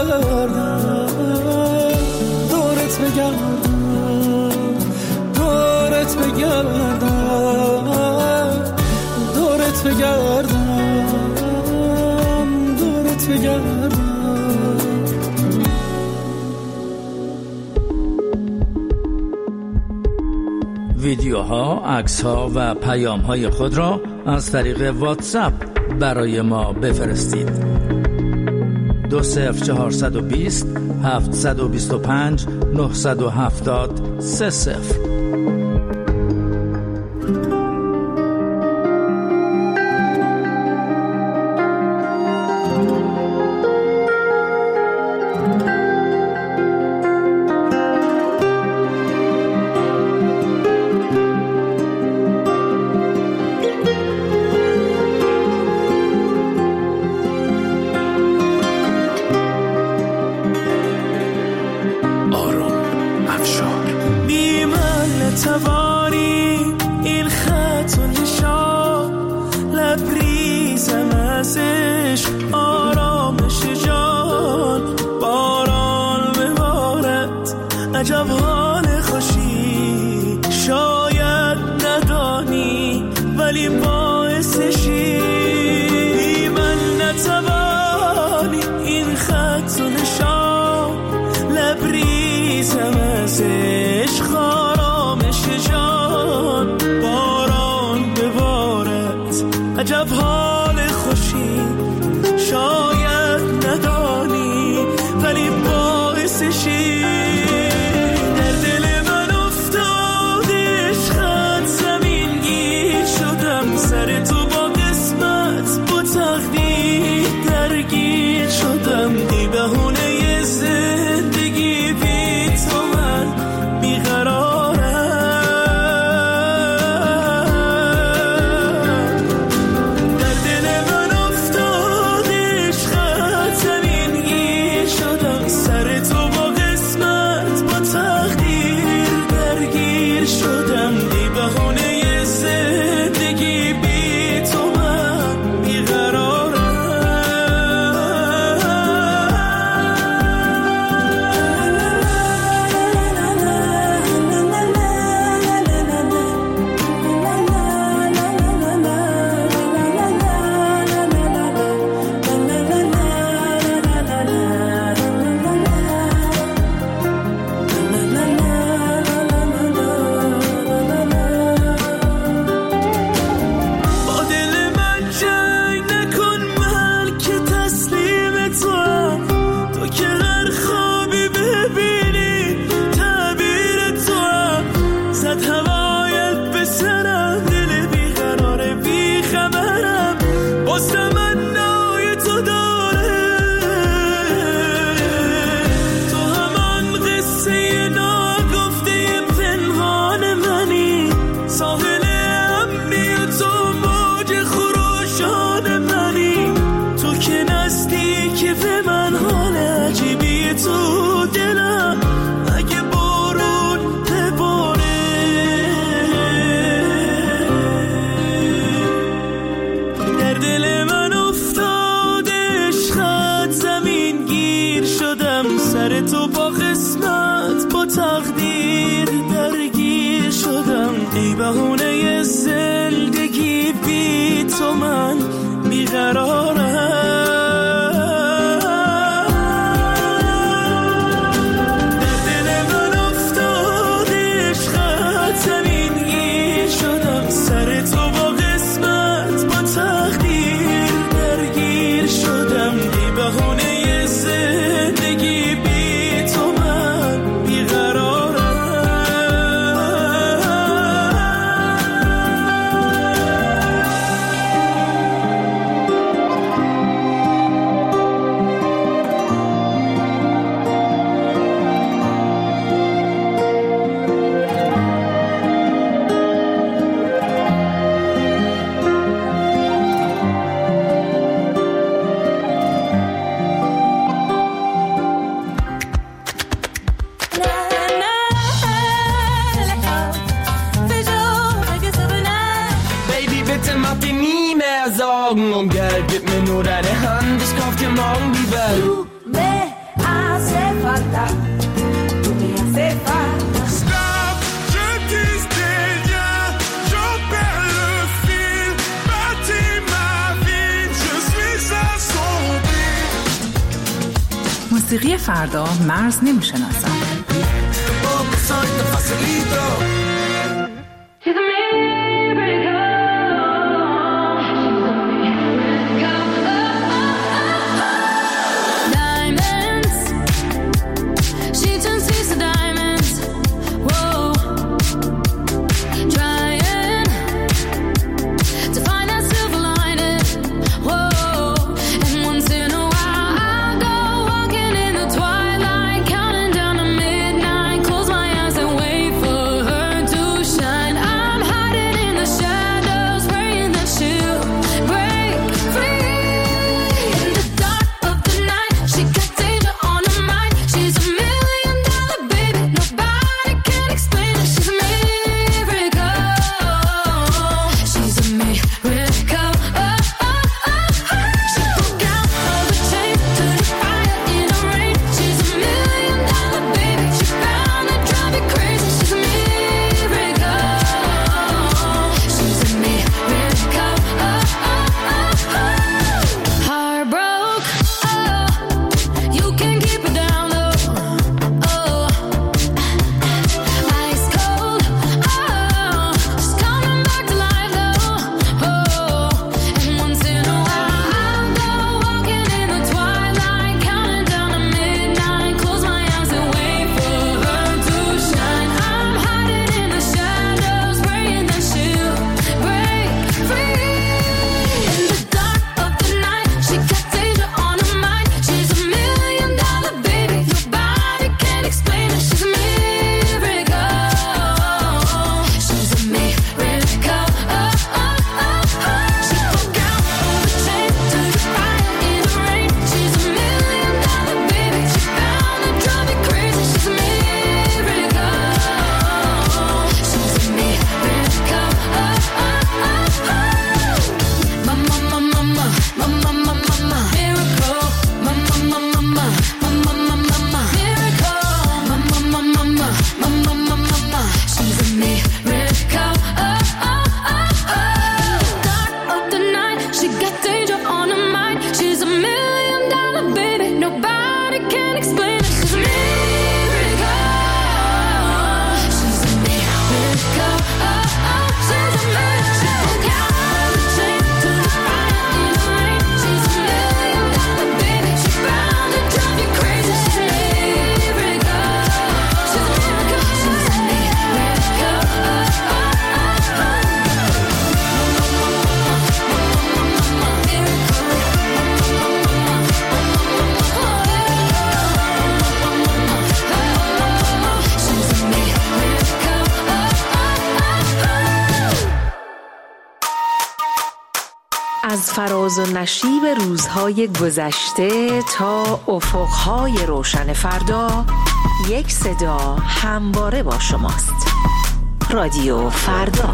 بگردم، دورت بگردم، دورت بگردم، دورت بگردم، دورت بگردم. ویدیوها، عکس‌ها و پیام‌های خود را از طریق واتساپ برای ما بفرستید. 20420 725 970 30. توانی این خط و نشان لبریزم ازش آرامش جان باران ببارد عجب حال خوشی شاید ندانی ولی باعثشی من نتوانی این خط و نشان لبریزم ازش جان باران ببارد عجب حال خوشی شاید ندانی ولی باعثشی در دل من افتاد عشقت زمین گیر شدم سر تو با قسمت با تقدیر درگیر شدم بی بهونه زندگی بی تو من بیقرار تو با قسمت با تقدیر درگیر شدم ای بهونه زندگی بی تو من بیقرارم در دل من افتاد عشقت زمین گیر شدم سر تو با قسمت با تقدیر درگیر شدم ای بهونه زندگی بی تو موسیقی فردا مرز نمی‌شناسد. از فراز و نشیب روزهای گذشته تا افقهای روشن فردا، یک صدا همواره با شماست. رادیو فردا.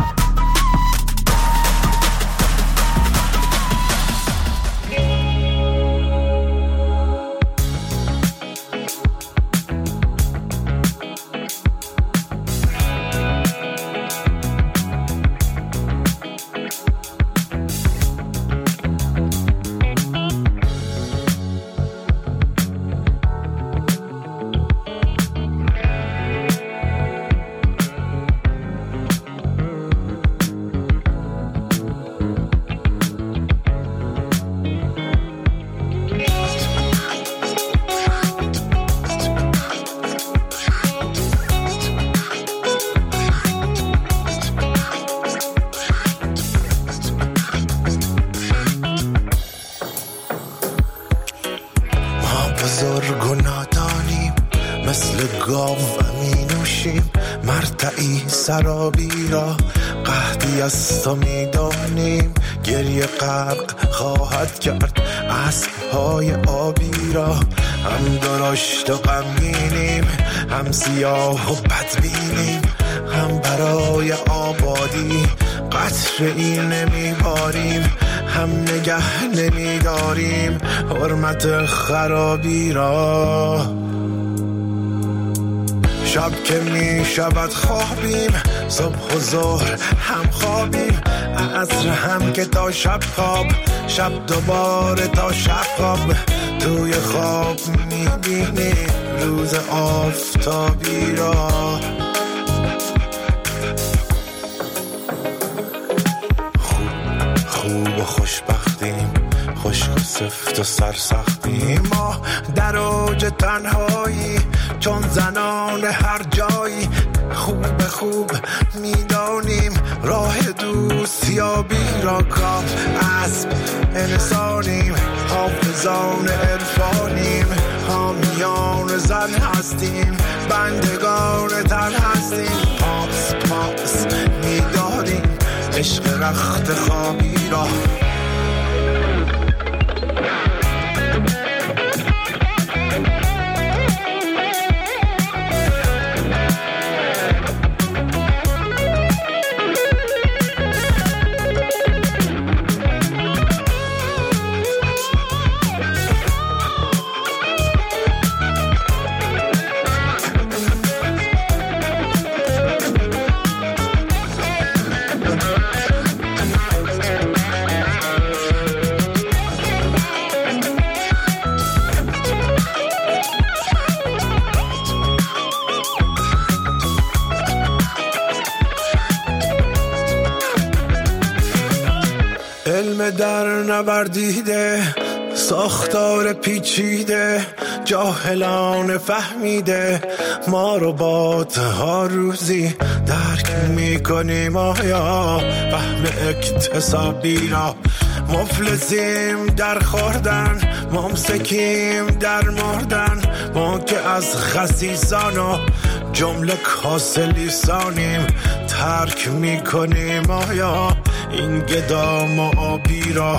سرابی را قحطی از تو میدانیم، گریه غرق خواهد کرد اسب‌های آبی را. هم درشت و غمگینیم، هم سیاه و بدبینیم، هم برای آبادی قطره‌ای نمیباریم، هم نگه نمیداریم حرمت خرابی را. شب که می شود خوابیم، صبح و ظهر هم خوابیم، عصر هم که تا شب خواب، شب دوباره تا شب خواب. توی خواب میبینیم روز آفتابی را. خوب و خوشبختیم، خشک و سفت و سرسختیم. ما در اوج تنهایی چون زنان هر جایی. خوب میدانیم راه دوستیابی را. کاف اسب انسانیم، حافظان عرفانیم. حامیان زن هستیم، بندگان تن هستیم. پاس میداریم عشق رخت خوابی را. در نوردیده ساختار پیچیده، جاهلان فهمیده ما رو ها روزی درک میکنیم. آیا فهم اکتسابی را؟ مفلسیم در خوردن، ممسکیم در مردن. ما که از خسیسان و جمله کاسلیسانیم ترک میکنیم. آیا این گدام و آبی را؟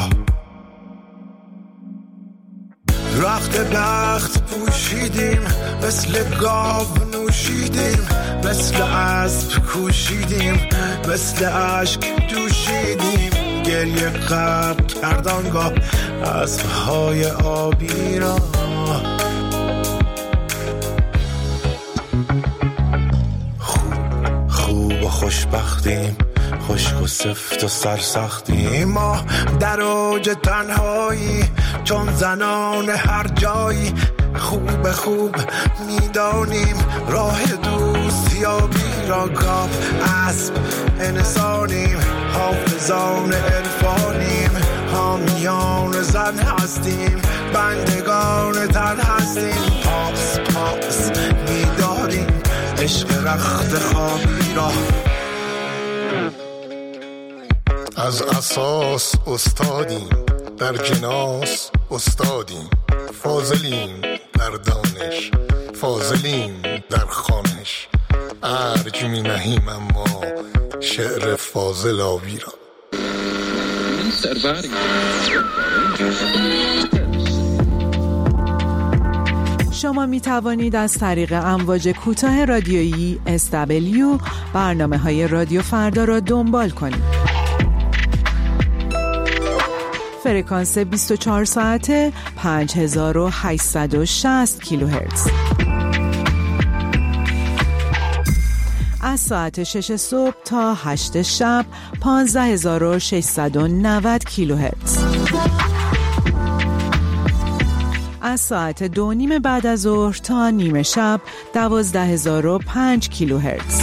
رخت بخت پوشیدیم، مثل گاو نوشیدیم، مثل اسب کوشیدیم، مثل اشک دوشیدیم. گریه قبل کردانگاه اسبهای آبی را. خوب و خوشبختیم، خشک و سفت و سرسختیم. ما در اوج تنهایی چون زنان هر جایی. خوب میدانیم راه دوستیابی را. کاف اسب انسانیم، حافظان عرفانیم. حامیان زن هستیم، بندگان تن هستیم. پاس میداریم عشق رخت خوابی را. از اساس استادیم، در جناس استادیم. فاضلیم در دانش، فاضلیم در خوانش. ارج می نهیم اما شعر فاضل آبی را. شما می توانید از طریق امواج کوتاه رادیویی SW برنامه‌های رادیو فردا را دنبال کنید. فرکانس 24 ساعته 5860 کیلوهرتز. از ساعت 6 صبح تا 8 شب 15690 کیلوهرتز. از ساعت 2:30 بعد از ظهر تا نیمه شب 12005 کیلوهرتز.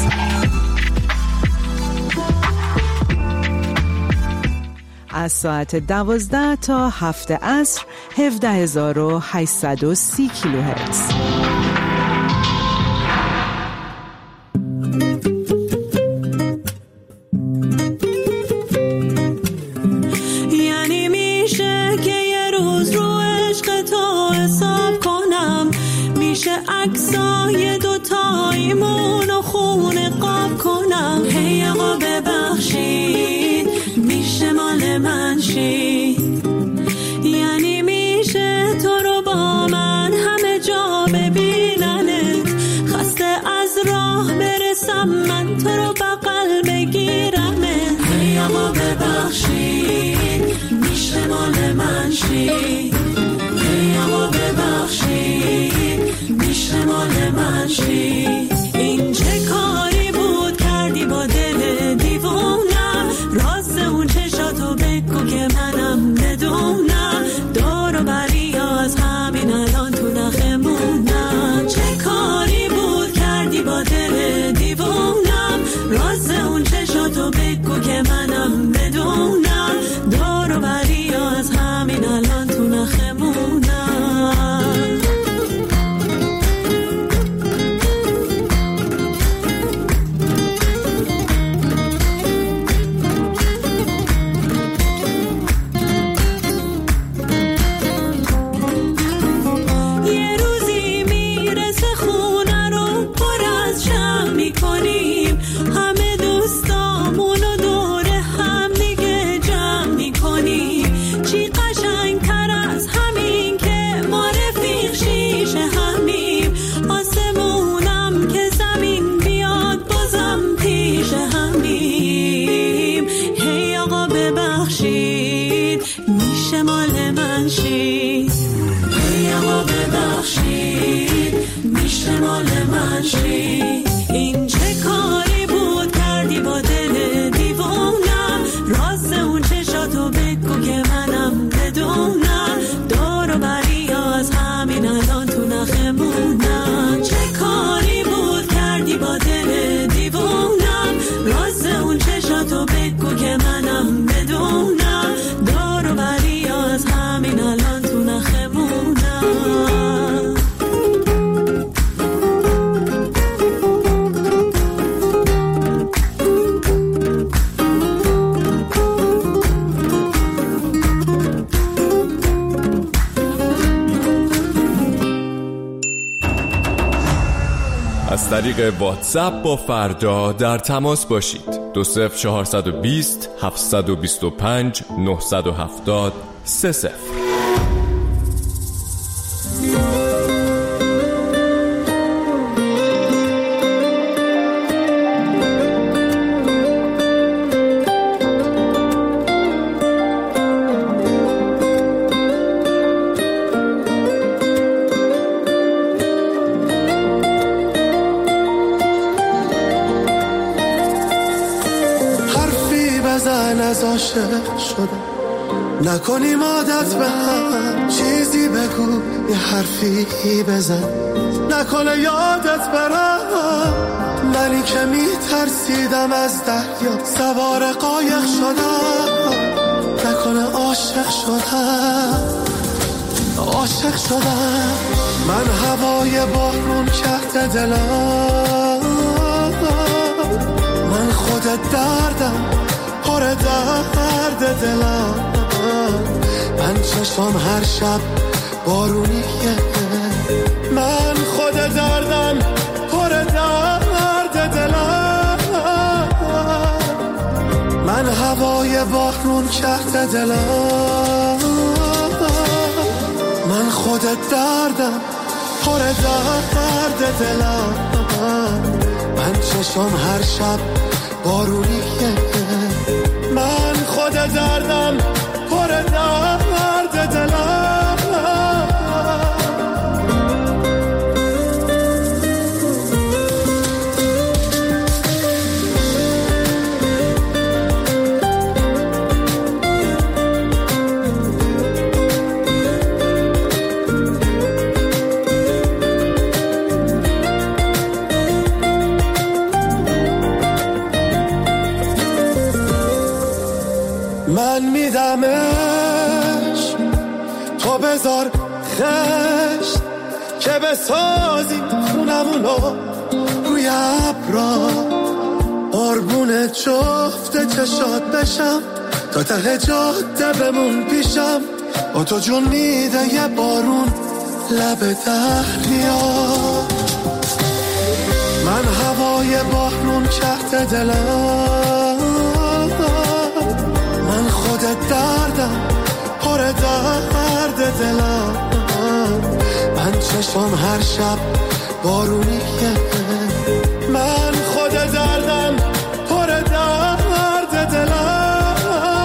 از ساعت 12 تا 7 عصر 17830 کیلوهرتز. یعنی میشه که یه روز رو عشق تو حساب کنم، میشه عکسای دوتاییمون و خونه قاب کنم. هی آقا ببخشید میشه مال من شی. یعنی میشه تو رو با من همه جا ببیننت، خسته از راه برسم من تو رو بغل بگیرمت. هی آقا ببخشید میشه مال من شی. هی آقا ببخشید میشه مال من شی. این چه کاری بود کردی با از طریق واتساپ با فردا در تماس باشید. 20420 725 970 30. از عاشق شدم نکنیم عادت به هم، چیزی بگو یه حرفی بزن نکنه یادت برم. منی که میترسیدم از دریا سوار قایق شدم، نکنه عاشق شدم. من هوای بارون کرده دلم، من خودت دردم پر درد دلم. من چشم هر شب بارونیه، من خود دردم پر درد دلم. من هوای بارون کرده دلم، من خود دردم پر درد دلم. من چشم هر شب بارونیه، من خود دردم پر درد دلم. من میدمش تو بذار خشت که بسازی خونمونو روی ابرا، قربون جفت چشات بشم تا ته جاده بمون پیشم. با تو جون میده یه بارون لب دریا. من هوای بارون کرده دلم، من خودت دردم پر درد دلم. من چشم هر شب بارونیه، من خود دردم پر درد دلم.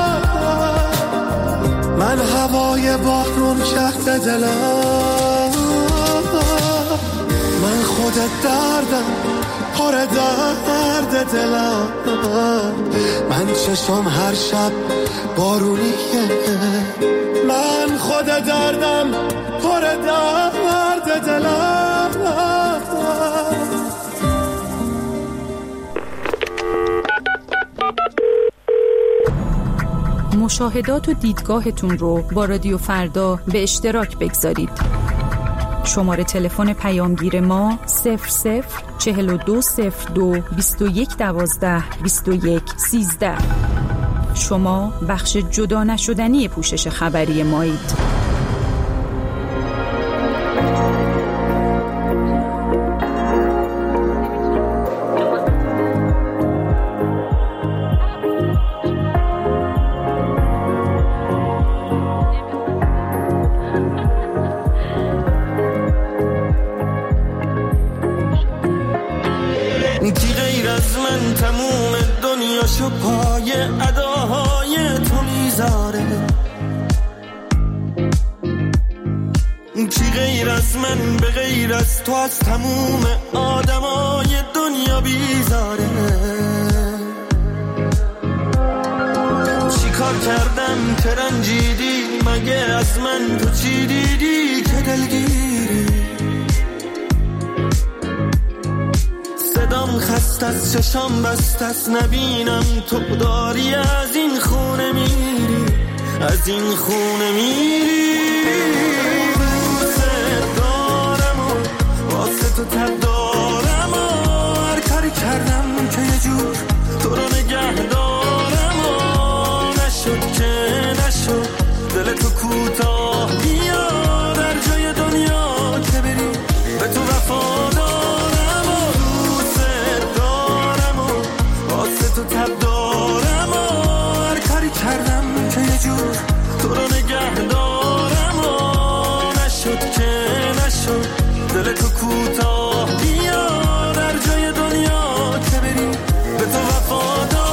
من هوای بارون کرده دلم، من خودت دردم پر درد دلم. من چشم هر شب بارونیه، من خود دردم پر درد دلم. مشاهدات و دیدگاهتون رو با رادیو فردا به اشتراک بگذارید. شماره تلفن پیامگیر ما 004202 2112 2113. شما بخش جدا نشدنی پوشش خبری مایید. کی غیر از من تموم دنیاشو پای اداهای تو میذاره؟ کی غیر از من به غیر از تو از تموم آدمای دنیا بیزاره؟ چی کار کردم که رنجیدی؟ مگه از من تو چی دیدی که دلگیری؟ صدام خست از چشام بست از نبینم تو داری از این خونه میری، از این خونه میری. دوست دارم و واسه تو تب دارم و هر کاری کردم که یه جور تو رو نگه دارم و نشد که نشد دل تو کوتاه بیا در جای دنیا که بری به تو وفا دارم و نشد که نشد دل تو کوتاه بیا در جای دنیا که بری به تو وفادارم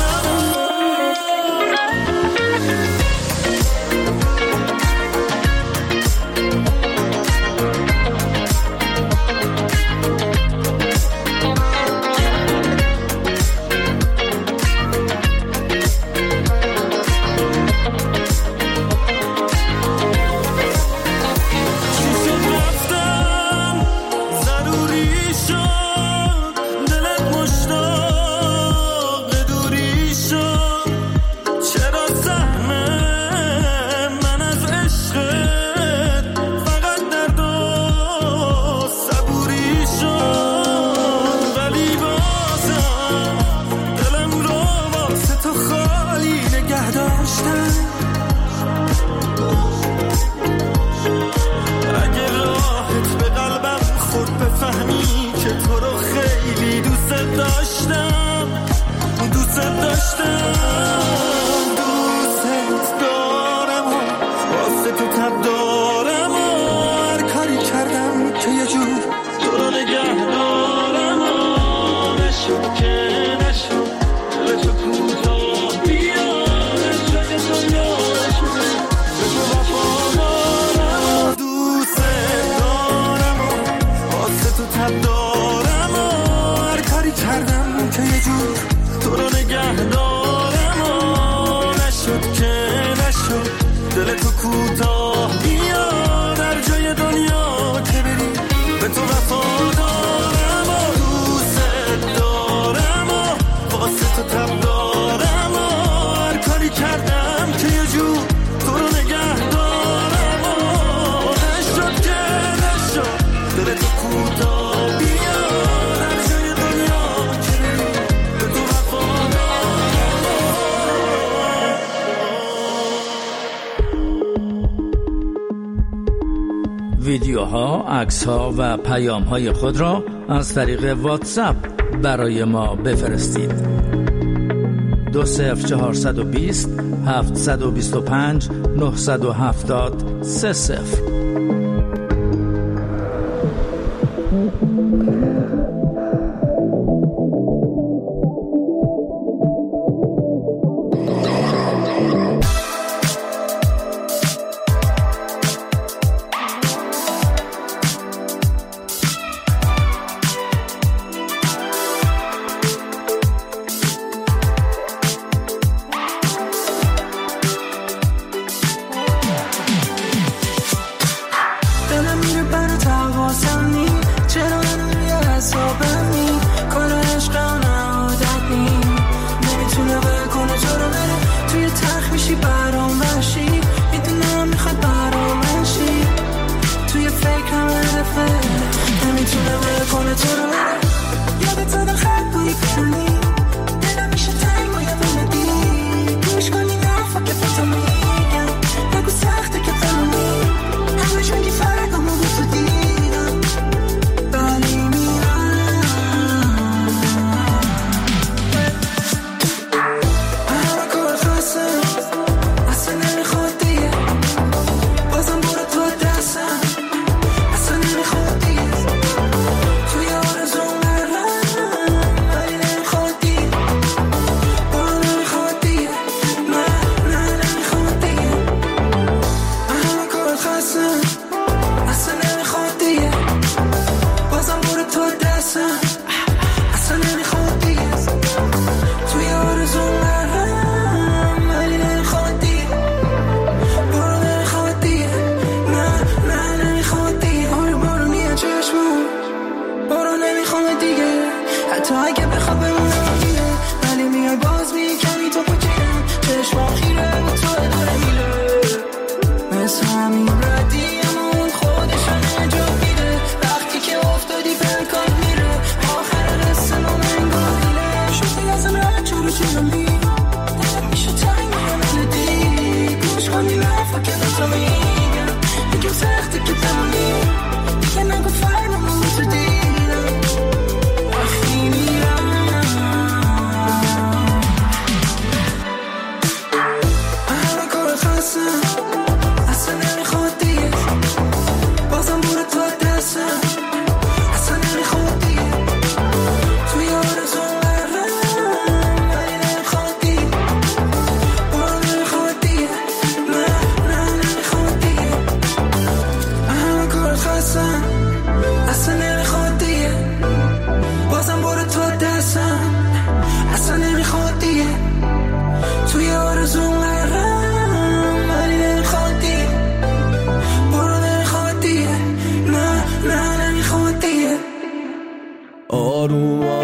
ویدیوها، عکس‌ها و پیام‌های خود را از طریق واتساپ برای ما بفرستید. 20420 725 970 30. توی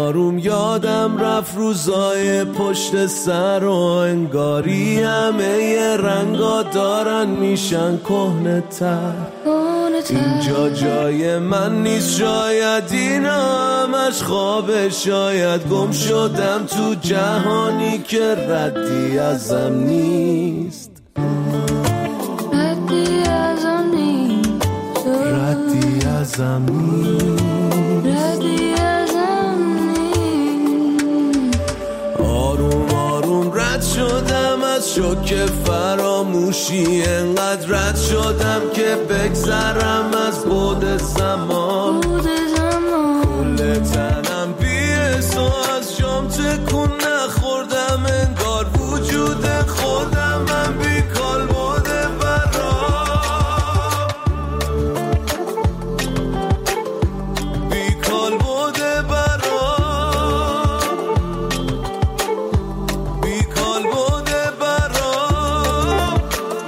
آروم یادم رفت روزای پشت سر و انگاری همه رنگا دارن میشن کهنه تر. اینجا جای من نیست، شاید اینا همش خوابه، شاید گم شدم تو جهانی که ردی ازم نیست. ردی ازم نیست. ردی ازم نیست. آروم آروم رد شدم از شوک فراموشی، انقدر رد شدم که بگذرم از بعد زمان. کل تنم بی‌حس و از شام تکون نخوردم، انگار وجود خودم من بیکال بوده برام، بیکال بوده برام، بیکال بوده برام.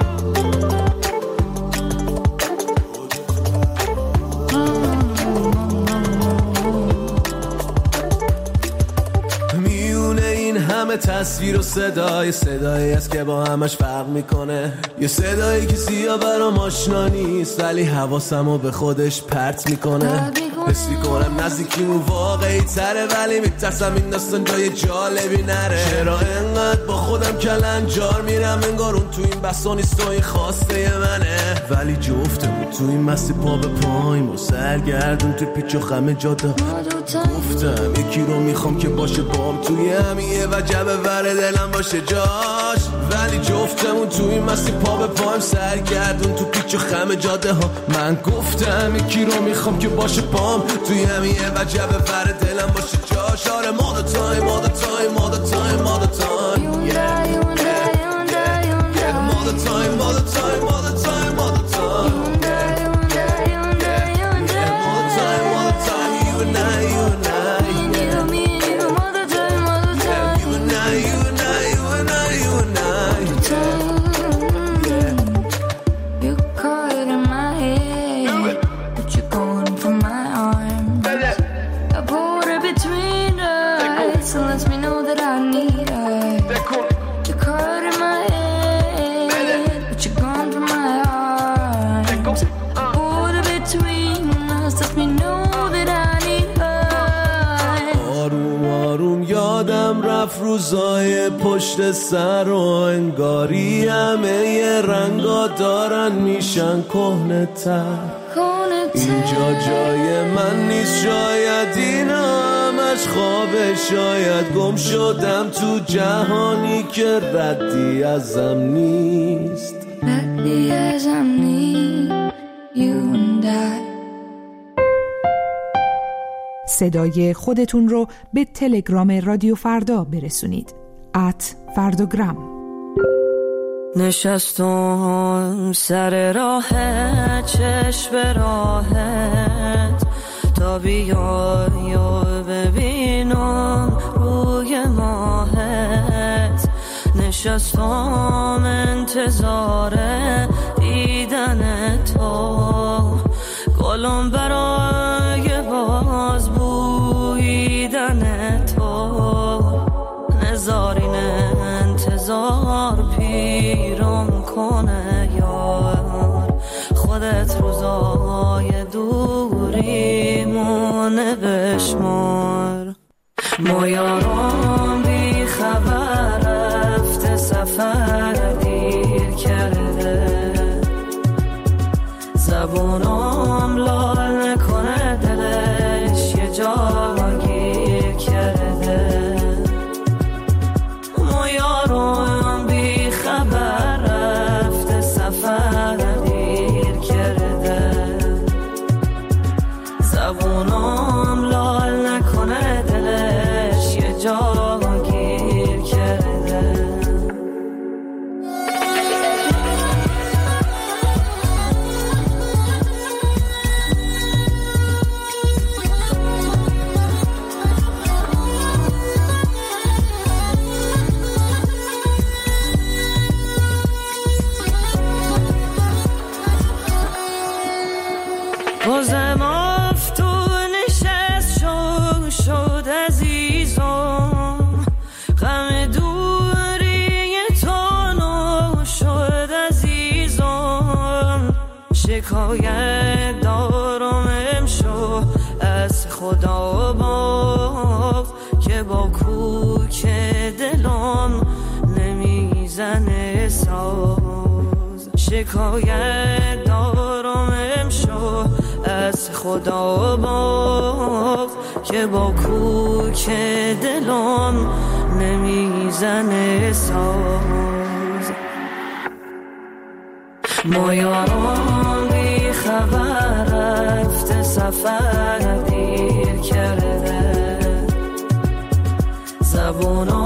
میونه این همه تصویر و صدایی است که با همش فرق میکنه. یه صدایی که سیاه برام آشنا نیست ولی حواسمو به خودش پرت میکنه. حس میکنم نزدیکیمون واقعی تره ولی میترسم این داستان جای جالبی نره. چرا انقدر با خودم کلنجار میرم، انگار اون تو این بسا نیست و این خواسته منه، ولی جفتمون تو این مستی پا به پاییم و سرگردون تو پیچ و خم جاده. گفتم یکی رو میخوام که باشه بام توی همیه و جبه ور دلم باشه جاش، ولی جفتمون تو این مستی پا به پایم سرگردون تو پیچ و خم جاده ها. من گفتم یکی رو میخوام که باشه پام توی همیه و جبه ور دلم باشه جاش. آره all the time all the time all the time all the time yeah all the time all the time all the time all the time روزای پشت سر و انگاری همه رنگا دارن میشن کهنه تر. اینجا جای من نیست، شاید اینا همش خوابه، شاید گم شدم تو جهانی که ردی ازم نیست. ردی ازم نیست. You and I. صدای خودتون رو به تلگرام رادیو فردا برسونید. @فرداگرام. نشستم سر راه چشم راحت تا بیای و ببینم روی ماهت. نشستم انتظار دیدن تو، گلم برای باز بویدن تو. نزارین انتظار پیرم کنه یار، خودت روزای دوریمونه بشمار. ما یارم بی خبر رفته سفر دیر کرده، زبونم لال نکنه دلش یه جا گیر کرده. ما یارم بی خبر رفته سفر دیر کرده، زبونم لال نکنه دلش یه جا گیر کرده. بازم افتون نشست شد از نمیزنه ساز، شکایت دارم امشو از خدا باز که با کوک دلم نمیزنه ساز. مایان بی خبر رفته سفر دیر کرده، زبون